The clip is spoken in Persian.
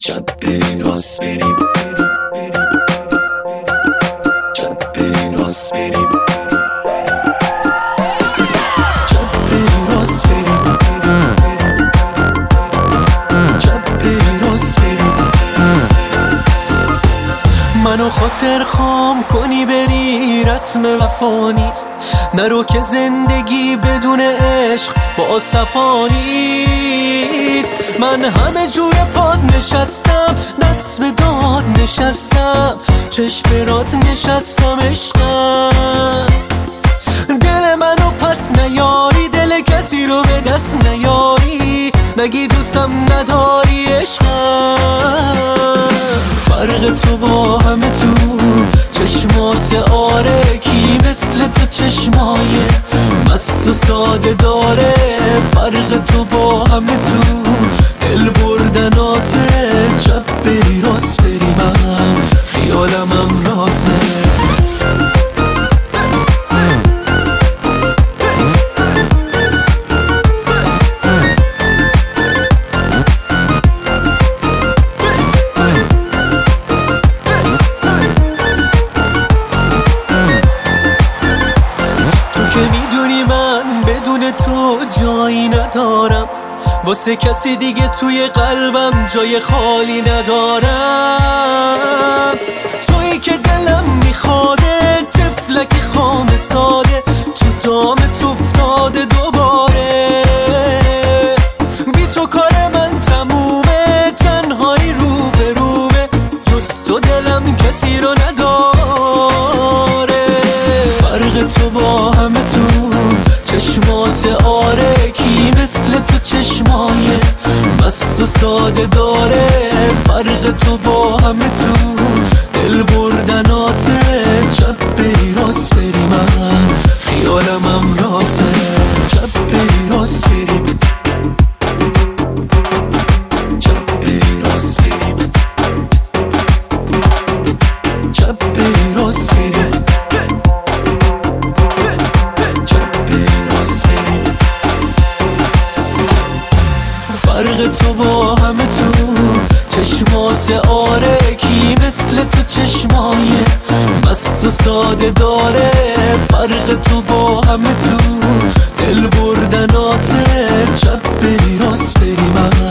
چپ بری راست بریم، چپ بری راست بریم، چپ بری راست بریم، چپ بری راست بریم. منو خاطر خام کنی بری رسم وفا نیست، نرو که زندگی بدون عشق با صفا نیست. من همه جور پاد نشستم، دست به داد نشستم، چشم برات نشستم عشقم. دل منو پس نیاری، دل کسی رو به دست نیاری، نگی دوستم نداری عشقم. فرق تو با همه تو چشمات آره، کی مثل تو چشمای مست و ساده داره. فرق تو با همه تو دل بردناته، چپ بری راست بری من خیالم امراته. جایی ندارم واسه کسی دیگه، توی قلبم جای خالی ندارم. تویی که دلم میخواده، طفلک خام ساده، تو دامت افتاده دوباره. بی تو کار من تمومه، تنهایی رو به روبه، جز تو دلم کسی رو نداره. فرق تو با همه تو چشمات آره، کی مثل تو چشمای مست و ساده داره. فرق تو با همه تو دل بردناته، چپ بری راست بری من خیالم امراته. چپ بری راست بریم، چپ بری راست بریم، چپ بری راست بریم، فرق تو با همه تو چشمات آره، کی مثل تو چشمای مست و ساده داره. فرق تو با همه تو دل بردناته، چپ بری راست بری من